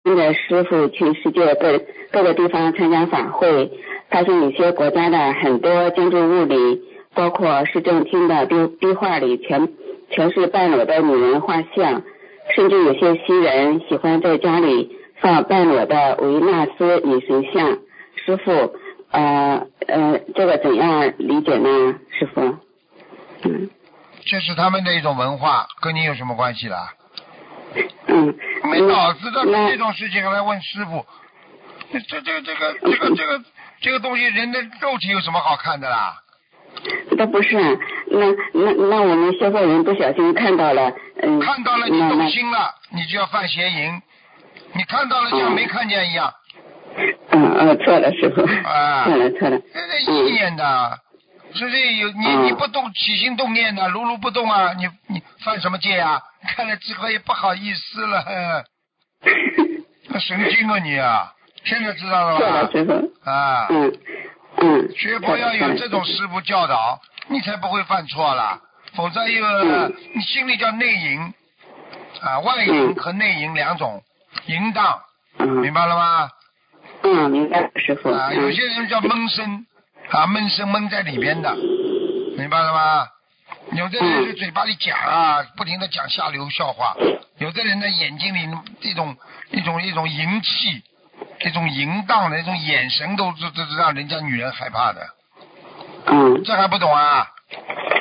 跟着师傅去世界各个地方参加法会，发现有些国家的很多建筑物里，包括市政厅的壁画里全是半裸的女人画像，甚至有些西人喜欢在家里放半裸的维纳斯女神像。师傅，这个怎样理解呢？师傅？ 这是他们的一种文化，跟你有什么关系啦？没脑子的这种事情还来问师傅，这个东西，人的肉体有什么好看的啦？ 那不是啊，那我们学佛人不小心看到了， 看到了你动心了，你就要犯邪淫。你看到了像没看见一样。 错了师傅。错了。 这是意念的，是不是你不动起心动念的，如如不动啊，你犯什么戒啊？看了之后也不好意思了。那神经啊你啊！现在知道了吧？ 错了师傅。 学佛要有这种师傅教导，你才不会犯错了。否则你心里叫内淫外淫和内淫两种淫荡，明白了吗？ 明白了师傅。 有些人叫闷声闷声闷在里边的，明白了吗？有的人是嘴巴里讲不停的讲下流笑话，有的人的眼睛里一种淫气，这种淫荡的那种眼神都让人家女人害怕的。这还不懂啊？